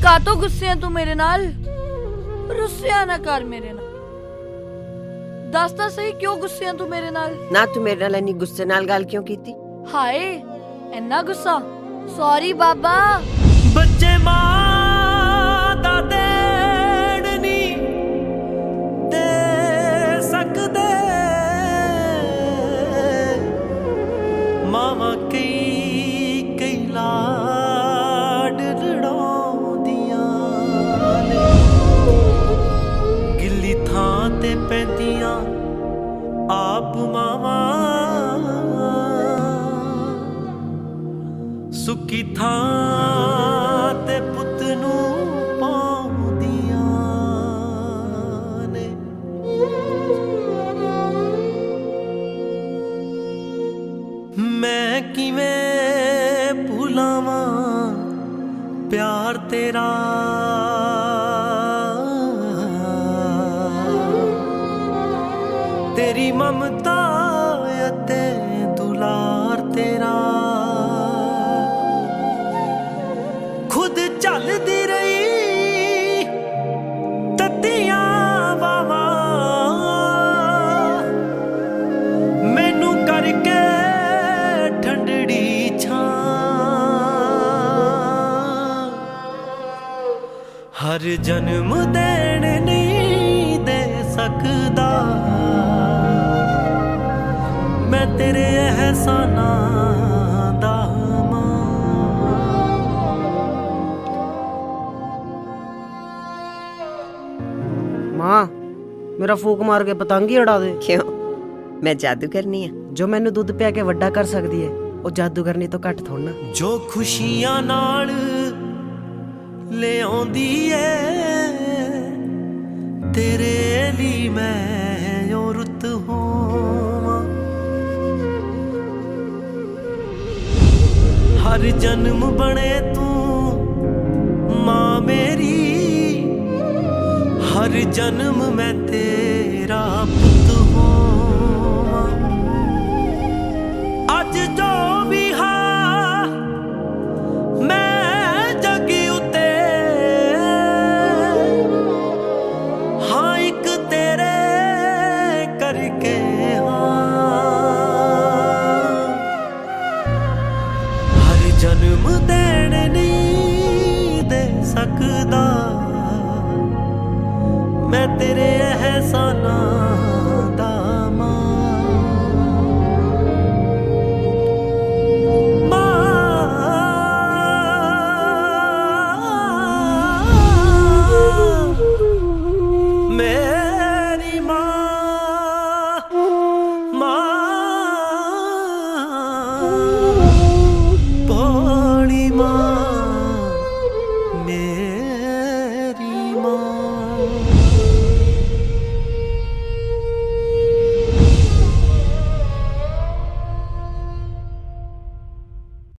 ਕਾਤੋਂ ਗੁੱਸੇ ਆ ਤੂੰ ਮੇਰੇ ਨਾਲ? ਰੁੱਸਿਆ ਨਾ ਕਰ ਮੇਰੇ ਨਾਲ। ਦੱਸ ਤਾਂ ਸਹੀ ਕਿਉਂ ਗੁੱਸੇ ਆ ਤੂੰ ਮੇਰੇ ਨਾਲ? ਨਾ ਤੂੰ ਮੇਰੇ ਨਾਲ ਇੰਨੀ ਗੁੱਸੇ ਨਾਲ ਗੱਲ ਕਿਉਂ ਕੀਤੀ? ਹਾਏ ਇੰਨਾ ਗੁੱਸਾ। ਸੌਰੀ ਬਾਬਾ। ਬੱਚੇ ਮਾਂ ਦਾ ਦੇਣ ਨਹੀਂ ਦੇ ਸਕਦੇ, ਮਾਵਾਂ ਕਈ ਕਈ ਲਾਡ ਲੜਾਉਂਦੀਆਂ ਨੇ, ਗਿੱਲੀ ਥਾਂ ਤੇ ਪੈਂਦੀਆਂ ਆਪ ਮਾਵਾਂ, ਸੁੱਕੀ ਥਾਂ ਤੇ ਪੁੱਤ ਨੂੰ ਪਾਉਂਦੀਆਂ ਨੇ। ਮੈਂ ਕਿਵੇਂ ਭੁਲਾਵਾਂ ਪਿਆਰ ਤੇਰਾ, ਤੇਰੀ ਮਮਤਾ ਅਤੇ ਦੁਲਾਰ ਤੇਰਾ। ਖੁਦ ਚੱਲਦੀ ਰਹੀ ਤੱਤੀਆਂ ਵਾਵਾਂ, ਮੈਨੂੰ ਕਰਕੇ ਠੰਡੜੀ ਛਾਂ, ਹਰ ਜਨਮ ਦੇਣ ਨਹੀਂ ਦੇ ਸਕਦਾ ਮੈਂ ਤੇਰੇ ਅਹਿਸਾਨਾਂ ਦਾ ਮਾਂ ਮੇਰਾ ਫੂਕ ਮਾਰ ਕੇ ਪਤੰਗ ਹੀ ਉਡਾ ਦੇ। ਕਿਉਂ? ਮੈਂ ਜਾਦੂ ਕਰਨੀ ਆ? ਜੋ ਮੈਨੂੰ ਦੁੱਧ ਪਿਆ ਕੇ ਵੱਡਾ ਕਰ ਸਕਦੀ ਹੈ ਉਹ ਜਾਦੂ ਕਰਨੀ ਤੋਂ ਘੱਟ ਥੋੜ੍ਹਾ। ਜੋ ਖੁਸ਼ੀਆਂ ਨਾਲ ਲਿਆਉਂਦੀ ਏ ਤੇਰੇ ਲਈ ਮੈਂ ਉਹ ਰੁੱਤ ਹੋਵਾਂ, ਹਰ ਜਨਮ ਬਣੇ ਤੂੰ ਮਾਂ ਮੇਰੀ, ਹਰ ਜਨਮ ਮੈਂ ਤੇਰਾ ਪੁੱਤ ਹੋਵਾਂ। ਅੱਜ ਜੋ ਵੀ ਹਾਂ ਮੈਂ ਜੱਗ ਉੱਤੇ, ਹਾਂ ਇੱਕ ਤੇਰੇ ਕਰਕੇ ਹਾਂ, ਹਰ ਜਨਮ ਦੇਣ ਨਹੀਂ ਦੇ ਸਕਦਾ ਮੈਂ ਤੇਰੇ ਅਹਿਸਾਨਾਂ ਦਾ ਮਾਂ। ਮੇਰੀ ਮਾਂ, ਮਾਂ ਭੋਲੀ ਮਾਂ।